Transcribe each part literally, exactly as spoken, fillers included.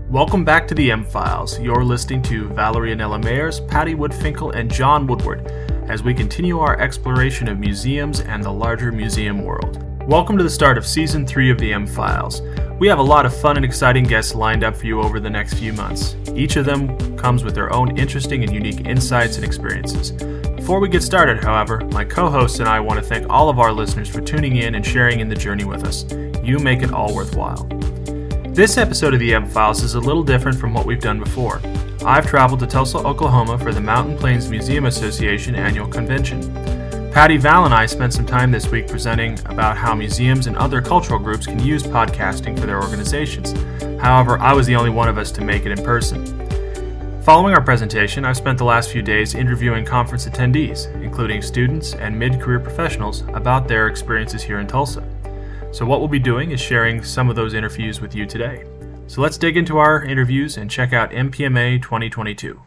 Welcome back to the M-Files. You're listening to Valerie Anella Mayers, Patty Woodfinkel, and John Woodward as we continue our exploration of museums and the larger museum world. Welcome to the start of Season three of the M-Files. We have a lot of fun and exciting guests lined up for you over the next few months. Each of them comes with their own interesting and unique insights and experiences. Before we get started, however, my co-hosts and I want to thank all of our listeners for tuning in and sharing in the journey with us. You make it all worthwhile. This episode of the M-Files is a little different from what we've done before. I've traveled to Tulsa, Oklahoma for the Mountain Plains Museum Association annual convention. Patty, Val, and I spent some time this week presenting about how museums and other cultural groups can use podcasting for their organizations. However, I was the only one of us to make it in person. Following our presentation, I've spent the last few days interviewing conference attendees, including students and mid-career professionals, about their experiences here in Tulsa. So what we'll be doing is sharing some of those interviews with you today. So let's dig into our interviews and check out M P M A twenty twenty-two.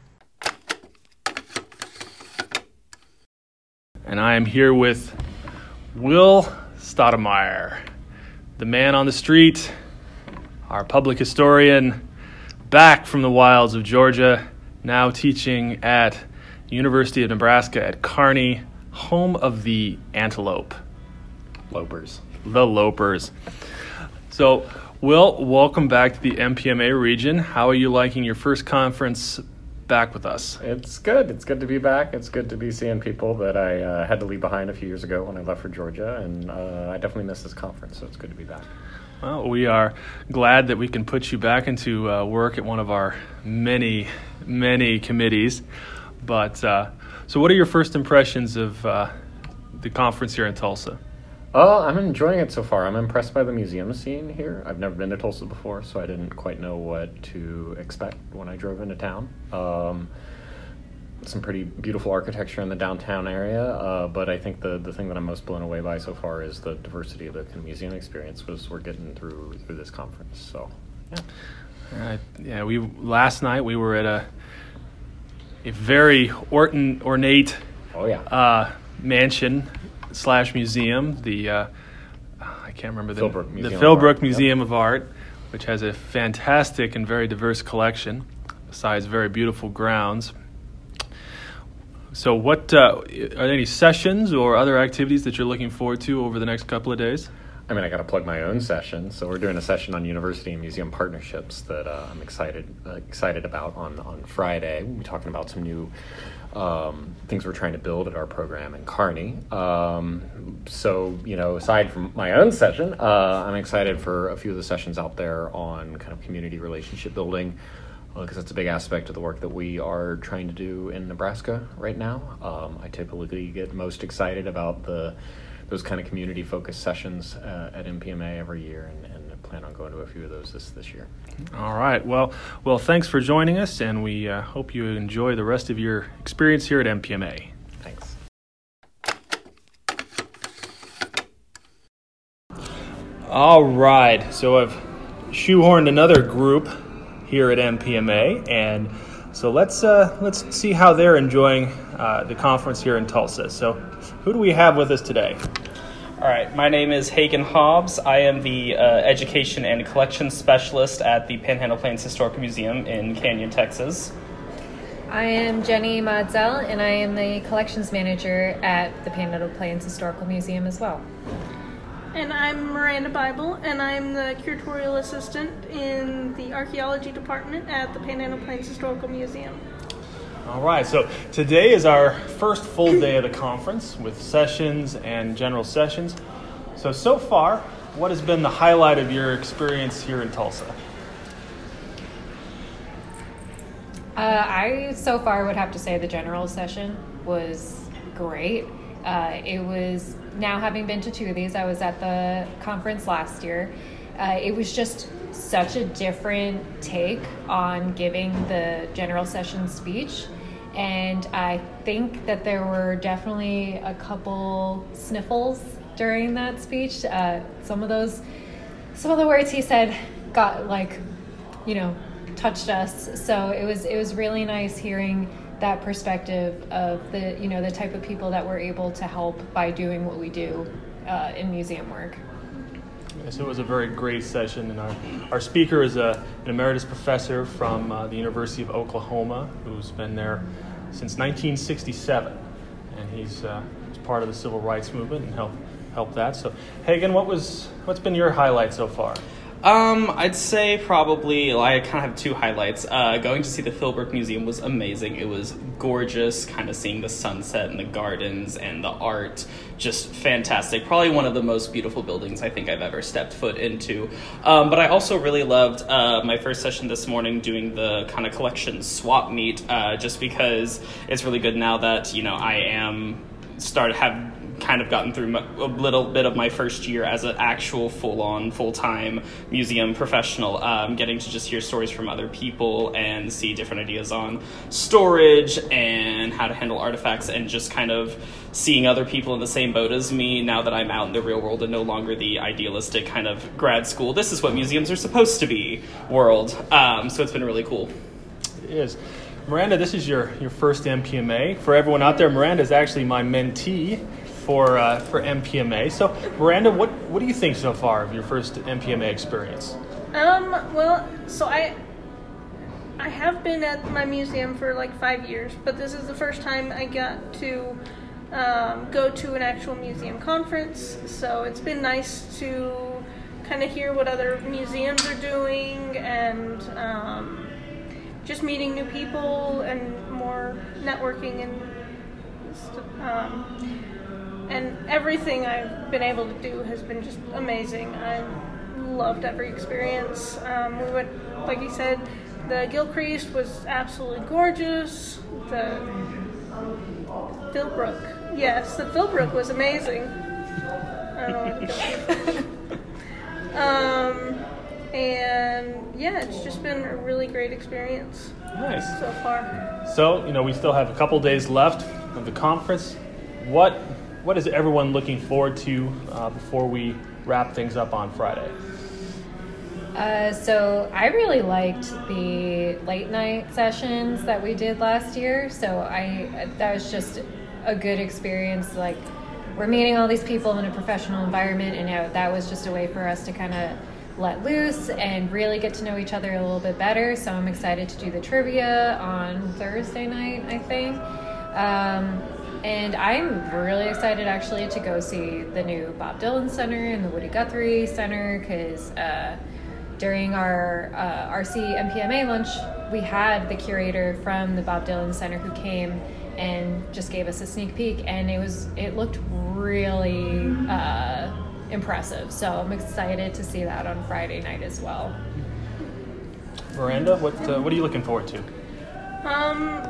And I am here with Will Stoudemire, the man on the street, our public historian, back from the wilds of Georgia, now teaching at University of Nebraska at Kearney, home of the antelope. Lopers. The Lopers. So, Will, welcome back to the M P M A region. How are you liking your first conference back with us? It's good. It's good to be back. It's good to be seeing people that I uh, had to leave behind a few years ago when I left for Georgia, and uh, I definitely miss this conference, so it's good to be back. Well, we are glad that we can put you back into uh, work at one of our many, many committees. But, uh, so what are your first impressions of uh, the conference here in Tulsa? Oh, I'm enjoying it so far. I'm impressed by the museum scene here. I've never been to Tulsa before, so I didn't quite know what to expect when I drove into town. Um, some pretty beautiful architecture in the downtown area, uh, but I think the, the thing that I'm most blown away by so far is the diversity of the kind of museum experience was we're getting through through this conference. So, yeah. All right. Yeah, we last night we were at a a very orton, ornate Oh yeah. uh, mansion slash museum, the uh, I can't remember the Philbrook the Museum Philbrook of Art. Museum Yep. of Art, which has a fantastic and very diverse collection, besides very beautiful grounds. So, what uh, are there any sessions or other activities that you're looking forward to over the next couple of days? I mean, I got to plug my own session. So we're doing a session on university and museum partnerships that uh, I'm excited uh, excited about on on Friday. We'll be talking about some new um, things we're trying to build at our program in Kearney. Um, so, you know, aside from my own session, uh, I'm excited for a few of the sessions out there on kind of community relationship building, because that's a big aspect of the work that we are trying to do in Nebraska right now. Um, I typically get most excited about the those kind of community-focused sessions uh, at M P M A every year, and, and I plan on going to a few of those this, this year. All right. Well, well, thanks for joining us, and we uh, hope you enjoy the rest of your experience here at M P M A. Thanks. All right. So I've shoehorned another group here at M P M A, and so let's uh, let's see how they're enjoying uh, the conference here in Tulsa. So, who do we have with us today? All right, my name is Hagen Hobbs. I am the uh, Education and Collections Specialist at the Panhandle Plains Historical Museum in Canyon, Texas. I am Jenny Madzel, and I am the Collections Manager at the Panhandle Plains Historical Museum as well. And I'm Miranda Bible, and I'm the Curatorial Assistant in the Archaeology Department at the Panhandle Plains Historical Museum. All right, so today is our first full day of the conference with sessions and general sessions. So, so far, what has been the highlight of your experience here in Tulsa? Uh, I, so far, would have to say the general session was great. Uh, it was, now having been to two of these, I was at the conference last year. Uh, it was just such a different take on giving the general session speech. And I think that there were definitely a couple sniffles during that speech. Uh, some of those, some of the words he said got like, you know, touched us. So it was, it was really nice hearing that perspective of the, you know, the type of people that we're able to help by doing what we do uh, in museum work. Yes, it was a very great session, and our, our speaker is a, an emeritus professor from uh, the University of Oklahoma who's been there since nineteen sixty-seven, and he's, uh, he's part of the civil rights movement and helped help that. So, Hagen, what was what's been your highlight so far? Um, I'd say probably, I kind of have two highlights. Uh, going to see the Philbrook Museum was amazing. It was gorgeous, kind of seeing the sunset and the gardens and the art. Just fantastic. Probably one of the most beautiful buildings I think I've ever stepped foot into. Um, but I also really loved uh, my first session this morning doing the kind of collection swap meet, uh, just because it's really good now that, you know, I am started have kind of gotten through a little bit of my first year as an actual full-on, full-time museum professional, um, getting to just hear stories from other people and see different ideas on storage and how to handle artifacts, and just kind of seeing other people in the same boat as me now that I'm out in the real world and no longer the idealistic kind of grad school, this is what museums are supposed to be world. Um, so it's been really cool. It is. Miranda, this is your, your first M P M A. For everyone out there, Miranda is actually my mentee for uh, for M P M A. So, Miranda, what, what do you think so far of your first M P M A experience? Um, well, so I I have been at my museum for like five years, but this is the first time I got to um, go to an actual museum conference. So it's been nice to kind of hear what other museums are doing, and um, just meeting new people and more networking, and um, and everything I've been able to do has been just amazing. I loved every experience. Um, we went, like you said, the Gilchrist was absolutely gorgeous. The Philbrook, yes, the Philbrook was amazing. I don't know what the Gilchrist. Um, and yeah, it's just been a really great experience. Nice. So far. So, you know, we still have a couple days left of the conference. What what is everyone looking forward to uh, before we wrap things up on Friday? Uh, so I really liked the late night sessions that we did last year. So I that was just a good experience. Like, we're meeting all these people in a professional environment, and you know, that was just a way for us to kind of let loose and really get to know each other a little bit better. So I'm excited to do the trivia on Thursday night, I think. Um, and I'm really excited actually to go see the new Bob Dylan Center and the Woody Guthrie Center, because uh, during our uh, R C M P M A lunch, we had the curator from the Bob Dylan Center who came and just gave us a sneak peek, and it was it looked really uh, impressive. So I'm excited to see that on Friday night as well. Miranda, what uh, what are you looking forward to? Um,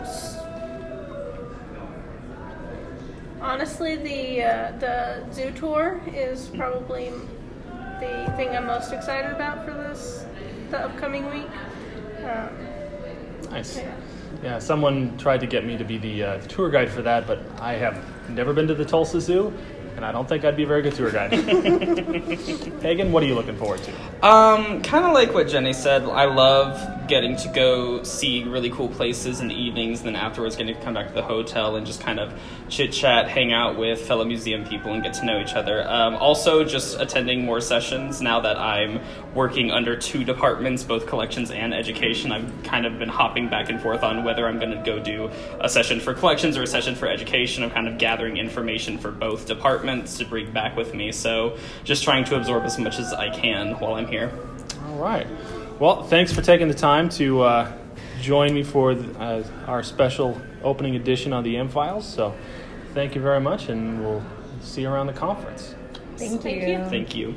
honestly, the uh, the zoo tour is probably the thing I'm most excited about for this the upcoming week. Um, Nice. yeah. Yeah, someone tried to get me to be the, uh, the tour guide for that, but I have never been to the Tulsa Zoo, and I don't think I'd be a very good tour guide. Hagen, what are you looking forward to? Um, kind of like what Jenny said, I love getting to go see really cool places in the evenings, and then afterwards getting to come back to the hotel and just kind of chit-chat, hang out with fellow museum people and get to know each other. Um, also, just attending more sessions now that I'm working under two departments, both collections and education. I've kind of been hopping back and forth on whether I'm going to go do a session for collections or a session for education. I'm kind of gathering information for both departments to bring back with me, so just trying to absorb as much as I can while I'm here. All right. Well, thanks for taking the time to uh, join me for uh, our special opening edition on the M-Files. So thank you very much, and we'll see you around the conference. Thank, Thank you. you. Thank you.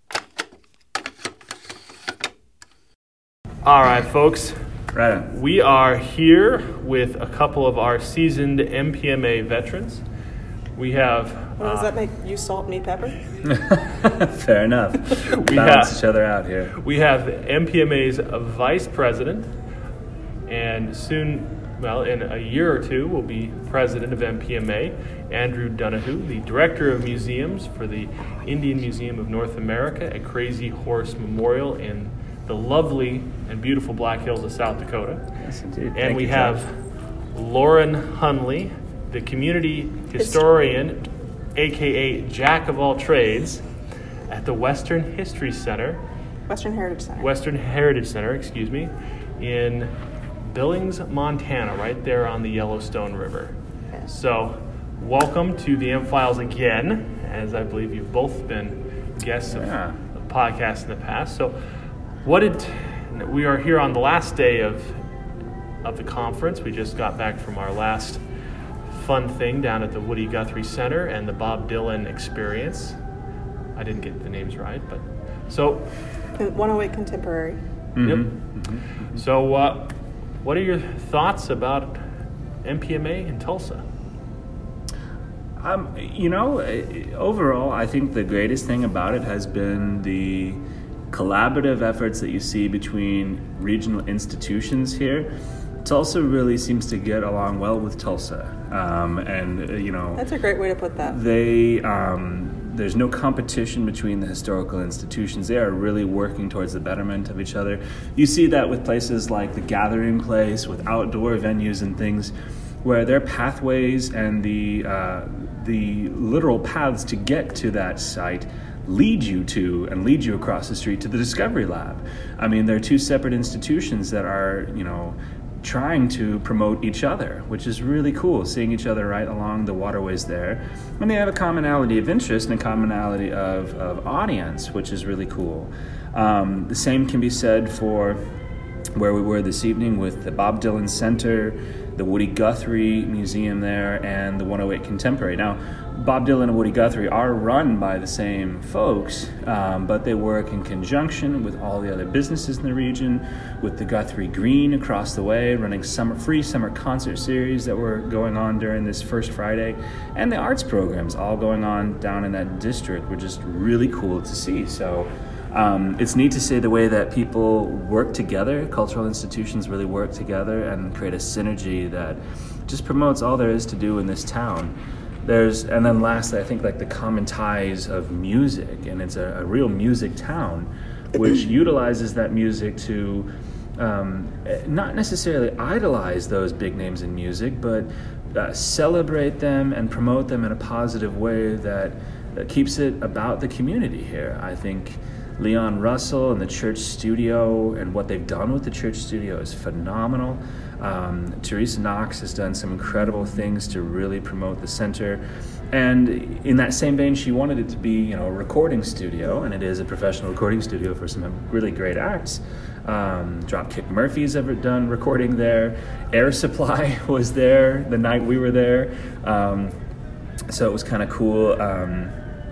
All right, folks. Right on. We are here with a couple of our seasoned M P M A veterans. We have... Well, does uh, that make you salt, me pepper? Fair enough. We Balance have- each other out here. We have M P M A's vice president, and soon, well, in a year or two, will be president of M P M A, Andrew Donahue, the director of museums for the Indian Museum of North America at Crazy Horse Memorial in the lovely and beautiful Black Hills of South Dakota. Yes, indeed. And Thank we you, have Josh. Lauren Hunley, the community historian, aka Jack of all trades, at the Western History Center, Western Heritage Center. Western Heritage Center, excuse me, in Billings, Montana, right there on the Yellowstone River. Yeah. So, welcome to the M-Files again, as I believe you've both been guests of Yeah. the podcast in the past. So, what did we are here on the last day of of the conference. We just got back from our last fun thing down at the Woody Guthrie Center and the Bob Dylan Experience. I didn't get the names right, but so one oh eight Contemporary. Mm-hmm. yep. So, uh, what are your thoughts about M P M A in Tulsa? Um, you know, eh, overall, I think the greatest thing about it has been the collaborative efforts that you see between regional institutions here. Tulsa really seems to get along well with Tulsa, um, and uh, you know, That's a great way to put that. they um, there's no competition between the historical institutions. They are really working towards the betterment of each other. You see that with places like the Gathering Place, with outdoor venues and things, where their pathways and the uh, the literal paths to get to that site lead you to and lead you across the street to the Discovery Lab. I mean, they're two separate institutions that are, you know, trying to promote each other, which is really cool, seeing each other right along the waterways there. And they have a commonality of interest and a commonality of, of audience, which is really cool. Um, the same can be said for where we were this evening with the Bob Dylan Center, the Woody Guthrie Museum there, and the one oh eight Contemporary. Now, Bob Dylan and Woody Guthrie are run by the same folks, um, but they work in conjunction with all the other businesses in the region, with the Guthrie Green across the way, running summer free summer concert series that were going on during this first Friday, and the arts programs all going on down in that district were just really cool to see. So um, it's neat to see the way that people work together, cultural institutions really work together and create a synergy that just promotes all there is to do in this town. There's, and then lastly, I think like the common ties of music, and it's a, a real music town, which utilizes that music to um, not necessarily idolize those big names in music, but uh, celebrate them and promote them in a positive way that, that keeps it about the community here. I think Leon Russell and the Church Studio and what they've done with the Church Studio is phenomenal. Um, Teresa Knox has done some incredible things to really promote the center, and in that same vein, she wanted it to be, you know, a recording studio, and it is a professional recording studio for some really great acts. Um, Dropkick Murphys ever done recording there. Air Supply was there the night we were there, um, so it was kind of cool. Um,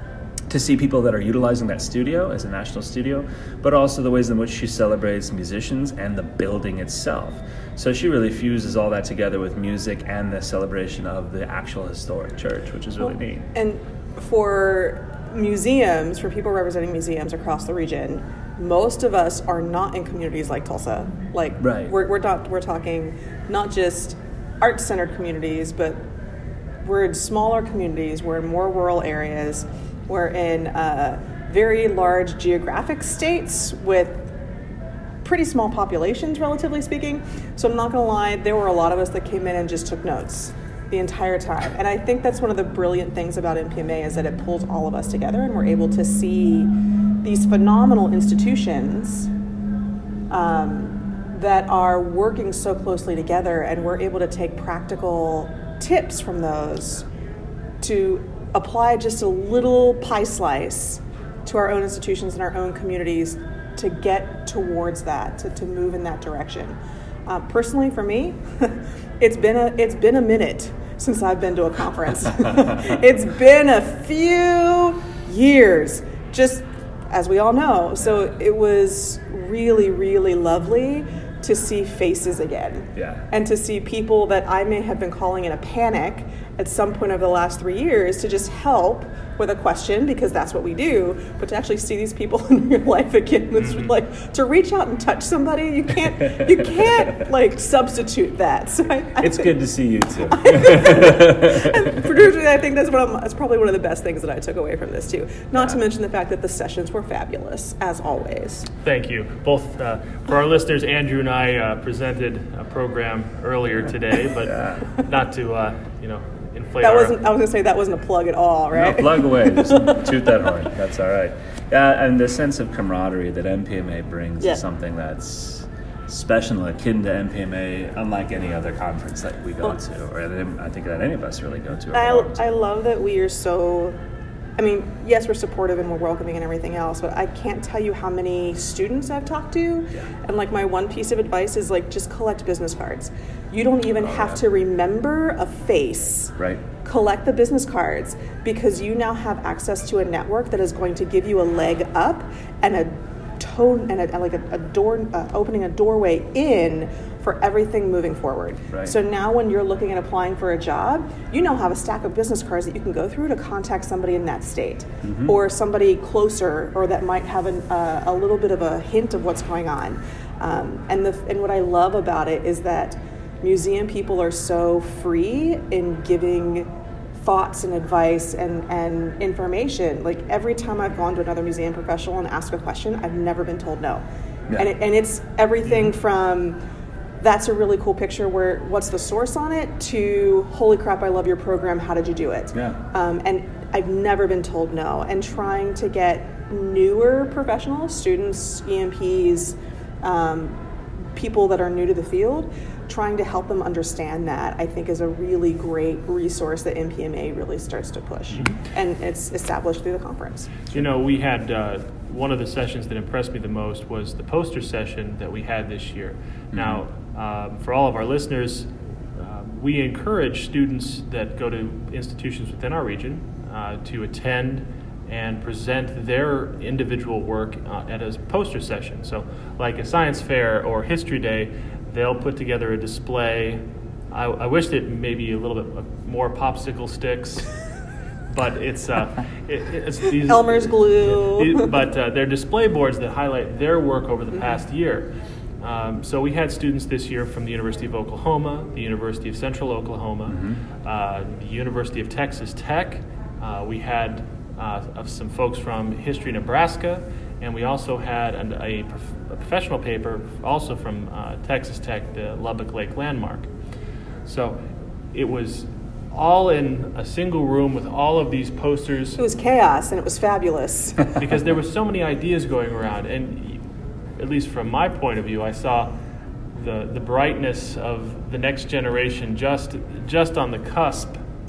to see people that are utilizing that studio as a national studio, but also the ways in which she celebrates musicians and the building itself. So she really fuses all that together with music and the celebration of the actual historic church, which is really neat. And for museums, for people representing museums across the region, most of us are not in communities like Tulsa. Like, right. we're we're not we're talking not just art-centered communities, but we're in smaller communities. We're in more rural areas. We're in uh, very large geographic states with pretty small populations, relatively speaking. So I'm not going to lie, there were a lot of us that came in and just took notes the entire time. And I think that's one of the brilliant things about M P M A is that it pulls all of us together, and we're able to see these phenomenal institutions um, that are working so closely together, and we're able to take practical tips from those to apply just a little pie slice to our own institutions and our own communities to get towards that, to, to move in that direction. Uh, personally, for me, it's been a it's been a minute since I've been to a conference. It's been a few years, just as we all know. So it was really, really lovely to see faces again. Yeah. And to see people that I may have been calling in a panic at some point over the last three years to just help with a question, because that's what we do, but to actually see these people in real life again, was Mm-hmm. like, to reach out and touch somebody, you can't, you can't like substitute that. So I, I It's think, good to see you too. and producers, I think that's one of that's probably one of the best things that I took away from this too. Not to mention the fact that the sessions were fabulous, as always. Thank you. Both uh, for our listeners, Andrew and I uh, presented a program earlier today, but not to uh, you know inflate That our... wasn't. I was gonna say that wasn't a plug at all, right? No, plug away. Just toot that horn. That's all right. Yeah, and the sense of camaraderie that M P M A brings Yeah. is something that's special, akin to M P M A, unlike any other conference that we go Well, to, or that I think that any of us really go to. or I, belong to. I love that we are so, I mean, yes, we're supportive and we're welcoming and everything else, but I can't tell you how many students I've talked to. Yeah. And like my one piece of advice is like, just collect business cards. You don't even Oh, have yeah. to remember a face. Right. Collect the business cards because you now have access to a network that is going to give you a leg up and a tone and a, like a, a door, uh, opening a doorway in for everything moving forward. Right. So now when you're looking at applying for a job, you now have a stack of business cards that you can go through to contact somebody in that state Mm-hmm. or somebody closer or that might have an, uh, a little bit of a hint of what's going on. Um, and, the, and what I love about it is that museum people are so free in giving thoughts and advice and, and information. Like every time I've gone to another museum professional and asked a question, I've never been told no. Yeah. And, it, and it's everything from that's a really cool picture where what's the source on it to holy crap, I love your program, how did you do it? Yeah. Um, and I've never been told no. And trying to get newer professionals, students, E M Ps, um, people that are new to the field, trying to help them understand that, I think is a really great resource that M P M A really starts to push. Mm-hmm. And it's established through the conference. You know, we had uh, one of the sessions that impressed me the most was the poster session that we had this year. Mm-hmm. Now, um, for all of our listeners, uh, we encourage students that go to institutions within our region uh, to attend and present their individual work uh, at a poster session. So like a science fair or history day, they'll put together a display. I, I wish that maybe a little bit more popsicle sticks, but it's uh, it, it's these Elmer's glue. it- but uh, they're display boards that highlight their work over the past year. Um, so we had students this year from the University of Oklahoma, the University of Central Oklahoma, uh, the University of Texas Tech. Uh, we had uh, of some folks from History Nebraska, and we also had an, a, prof- a professional paper also from uh, Texas Tech, the Lubbock Lake Landmark. So it was all in a single room with all of these posters It was chaos and it was fabulous. because there were so many ideas going around, and at least from my point of view, I saw the the brightness of the next generation just just on the cusp,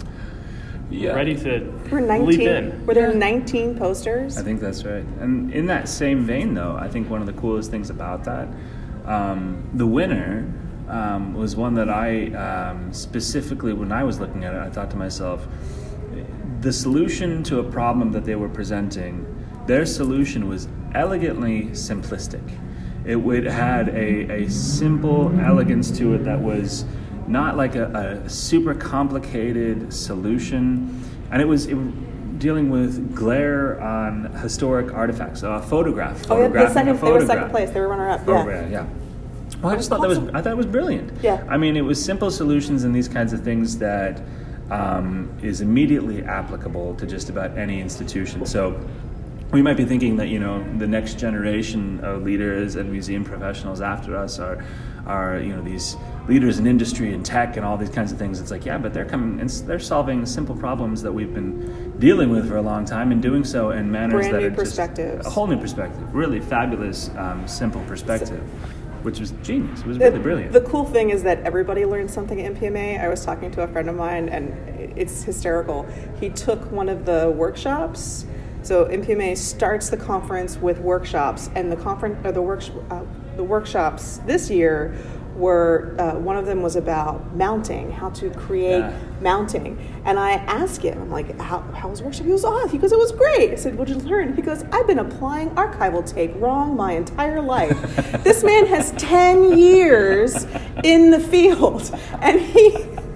Yeah. ready to Were leap nineteen? in. Were there nineteen posters? I think that's right. And in that same vein, though, I think one of the coolest things about that, um, the winner um, was one that I um, specifically, when I was looking at it, I thought to myself, the solution to a problem that they were presenting, their solution was elegantly simplistic. It would had a, a simple elegance to it that was not like a, a super complicated solution, and it was it, dealing with glare on historic artifacts. So a photograph, Oh, yeah, the photographing second, a they were photograph. second place. They were runner up. Oh, Yeah. yeah, yeah. Well, I just thought that was I thought it was brilliant. Yeah. I mean, it was simple solutions and these kinds of things that um, is immediately applicable to just about any institution. So we might be thinking that, you know, the next generation of leaders and museum professionals after us are, are you know, these leaders in industry and tech and all these kinds of things. It's like, yeah, but they're coming and they're solving simple problems that we've been dealing with for a long time and doing so in manners Brand that new are just perspectives. a whole new perspective, really fabulous, um, simple perspective, which was genius. It was The, really brilliant. the cool thing is that everybody learns something at M P M A. I was talking to a friend of mine, and it's hysterical. He took one of the workshops. So M P M A starts the conference with workshops, and the conference or the work uh, the workshops this year were uh, one of them was about mounting, how to create Yeah. mounting. And I asked him, I'm like, how, how was workshop? He goes, oh, he goes, it was great. I said, what'd you learn? He goes, I've been applying archival tape wrong my entire life. This man has ten years in the field, and he,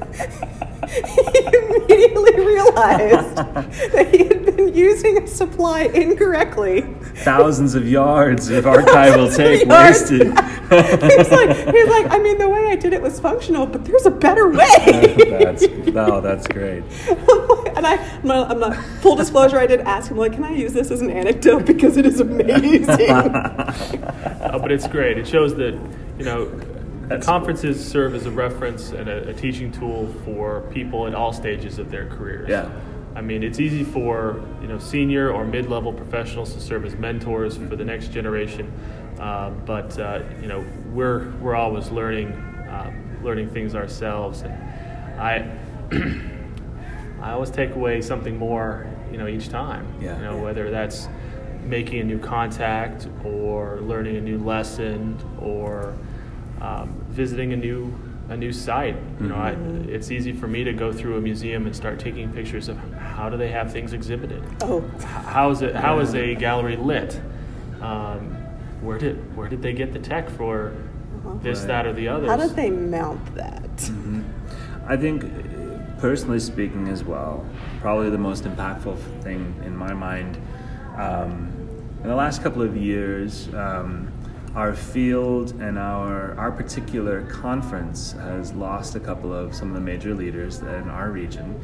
he immediately realized that he had been using a supply incorrectly. Thousands of yards of archival tape Yards. wasted. he's like, he's like, I mean, the way I did it was functional, but there's a better way. that's no, that's great. And I, I'm not, I'm not, full disclosure, I did ask him, like, can I use this as an anecdote because it is amazing. Uh, but it's great. It shows that, you know, the conferences serve as a reference and a, a teaching tool for people at all stages of their careers. Yeah. I mean, it's easy for, you know, senior or mid-level professionals to serve as mentors for the next generation, uh, but uh, you know, we're we're always learning um, learning things ourselves, and I I always take away something more, you know, each time. Yeah. You know, whether that's making a new contact or learning a new lesson or um, visiting a new a new site. You know, I, it's easy for me to go through a museum and start taking pictures of how do they have things exhibited. Oh, How is it? How is a gallery lit? Um, where did where did they get the tech for this, Right. that, or the other? how did they mount that? I think, uh, personally speaking as well, probably the most impactful thing in my mind, um, in the last couple of years, um, our field and our our particular conference has lost a couple of some of the major leaders in our region.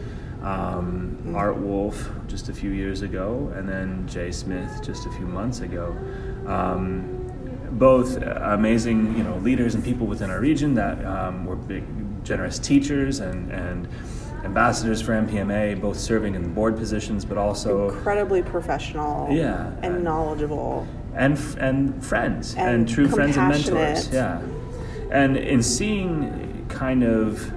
Um, Art Wolf just a few years ago, and then Jay Smith just a few months ago. Um, both amazing, you know, leaders and people within our region that um, were big, generous teachers and, and ambassadors for M P M A, both serving in board positions, but also Incredibly professional. Yeah. And knowledgeable. and and friends and, And true friends and mentors. compassionate. Yeah, and in seeing kind of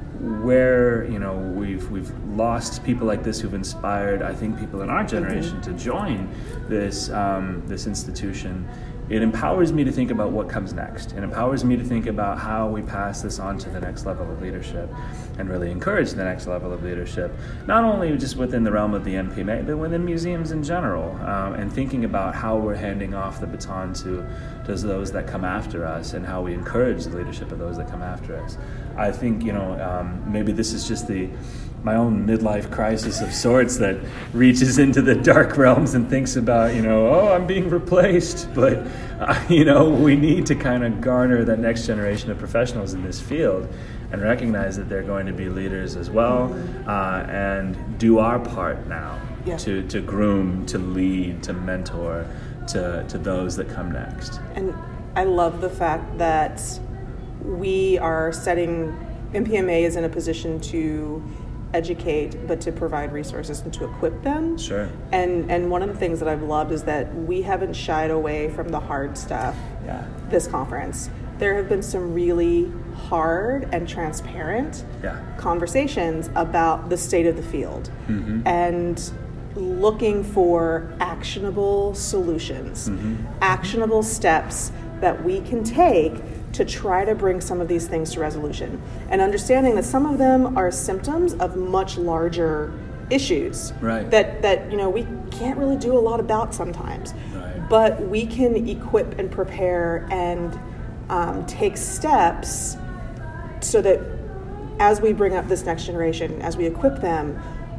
where, you know, we've we've lost people like this who've inspired, I think, people in our generation to join this um, this institution. It empowers me to think about what comes next. It empowers me to think about how we pass this on to the next level of leadership and really encourage the next level of leadership, not only just within the realm of the M P M A, but within museums in general, um, and thinking about how we're handing off the baton to, to those that come after us and how we encourage the leadership of those that come after us. I think, you know, um, maybe this is just the my own midlife crisis of sorts that reaches into the dark realms and thinks about, you know, oh, I'm being replaced. But, uh, you know, we need to kind of garner that next generation of professionals in this field and recognize that they're going to be leaders as well, uh, and do our part now Yeah. to, to groom, to lead, to mentor, to, to those that come next. And I love the fact that we are setting, M P M A is in a position to educate, but to provide resources and to equip them. Sure. And and one of the things that I've loved is that we haven't shied away from the hard stuff Yeah. this conference. There have been some really hard and transparent Yeah. conversations about the state of the field and looking for actionable solutions, actionable steps that we can take to try to bring some of these things to resolution, and understanding that some of them are symptoms of much larger issues Right. that that you know we can't really do a lot about sometimes, Right. but we can equip and prepare and um, take steps so that as we bring up this next generation, as we equip them,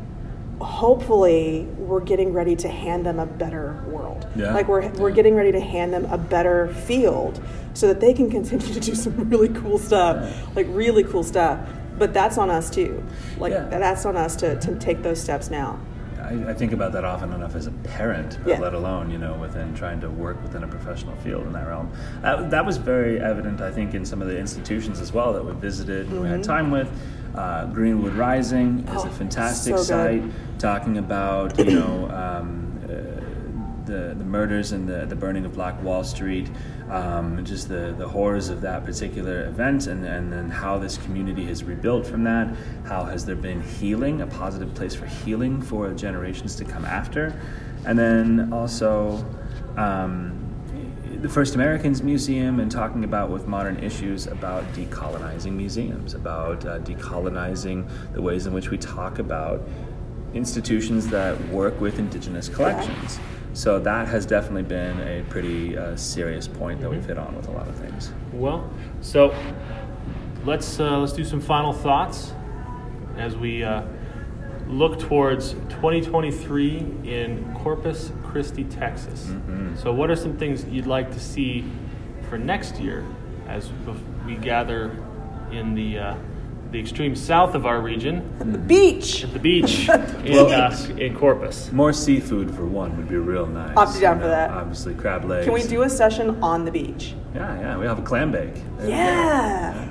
hopefully we're getting ready to hand them a better world. Yeah. Like we're we're Yeah. getting ready to hand them a better field so that they can continue to do some really cool stuff, like really cool stuff. But that's on us too. Like Yeah. that's on us to, to take those steps now. I, I think about that often enough as a parent, Yeah. let alone, you know, within trying to work within a professional field in that realm. Uh, that was very evident, I think, in some of the institutions as well that we visited and we had time with. Uh, Greenwood Rising is Mm-hmm. Oh, a fantastic so site, good. talking about, you know, um, uh, the the murders and the, the burning of Black Wall Street, um, just the, the horrors of that particular event, and, and then how this community has rebuilt from that. How has there been healing, a positive place for healing for generations to come after, and then also um, the First Americans Museum, and talking about with modern issues about decolonizing museums, about uh, decolonizing the ways in which we talk about institutions that work with indigenous collections. So that has definitely been a pretty uh, serious point that we've hit on with a lot of things. Well, so let's uh, let's do some final thoughts as we uh, look towards twenty twenty-three in Corpus Christi, Texas. Mm-hmm. So, what are some things that you'd like to see for next year as bef- we gather in the uh, the extreme south of our region, The beach. at the beach in, uh, in Corpus. More seafood for one would be real nice. I'll be down You for know, that. Obviously, crab legs. Can we do a session on the beach? Yeah, yeah. We have a clam bake. There we go. Yeah.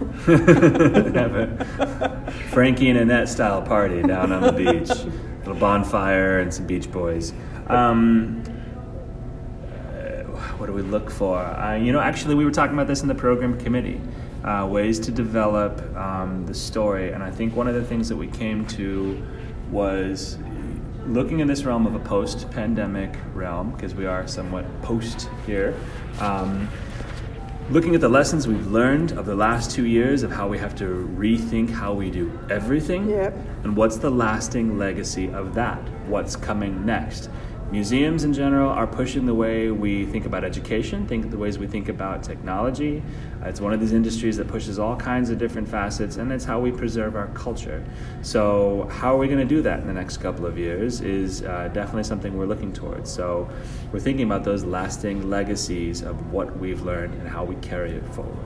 Have a Frankie and Annette style party down on the beach. Little bonfire and some Beach Boys. Um, uh, what do we look for? Uh, you know, actually, we were talking about this in the program committee. Uh, ways to develop um, the story, and I think one of the things that we came to was looking in this realm of a post-pandemic realm, because we are somewhat post here. Um, Looking at the lessons we've learned of the last two years of how we have to rethink how we do everything, Yep. and what's the lasting legacy of that? What's coming next? Museums in general are pushing the way we think about education, think the ways we think about technology. Uh, it's one of these industries that pushes all kinds of different facets, and it's how we preserve our culture. So how are we going to do that in the next couple of years is uh, definitely something we're looking towards. So we're thinking about those lasting legacies of what we've learned and how we carry it forward.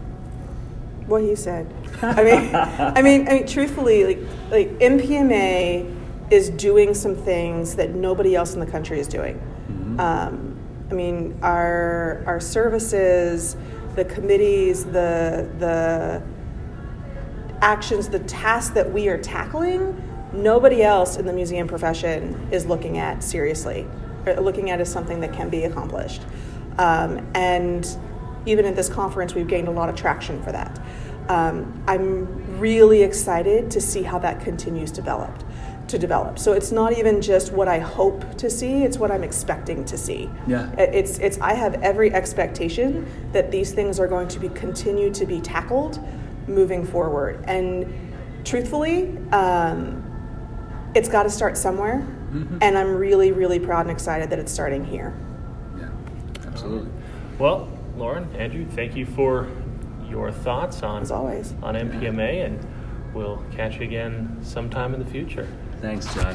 What he said. I mean, I mean, I mean, truthfully, like, like M P M A is doing some things that nobody else in the country is doing. Mm-hmm. Um, I mean, our our services, the committees, the the actions, the tasks that we are tackling, nobody else in the museum profession is looking at seriously, or looking at as something that can be accomplished. Um, and even at this conference, we've gained a lot of traction for that. Um, I'm really excited to see how that continues to develop. To develop. So it's not even just what I hope to see, it's what I'm expecting to see. Yeah. It's it's I have every expectation that these things are going to be continue to be tackled moving forward. And truthfully, um, it's got to start somewhere. Mm-hmm. And I'm really, really proud and excited that it's starting here. Yeah, absolutely. Well, Lauren, Andrew, thank you for your thoughts on, As always. on M P M A, and we'll catch you again sometime in the future. Thanks, John.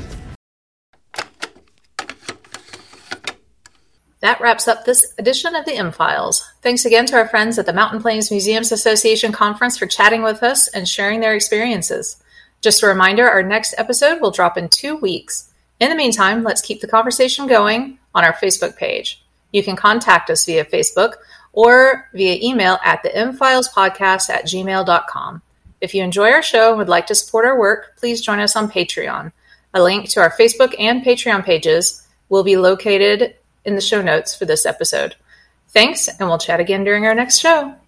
That wraps up this edition of the M-Files. Thanks again to our friends at the Mountain Plains Museums Association Conference for chatting with us and sharing their experiences. Just a reminder, our next episode will drop in two weeks. In the meantime, let's keep the conversation going on our Facebook page. You can contact us via Facebook or via email at the m files podcast at gmail dot com. If you enjoy our show and would like to support our work, please join us on Patreon. A link to our Facebook and Patreon pages will be located in the show notes for this episode. Thanks, and we'll chat again during our next show.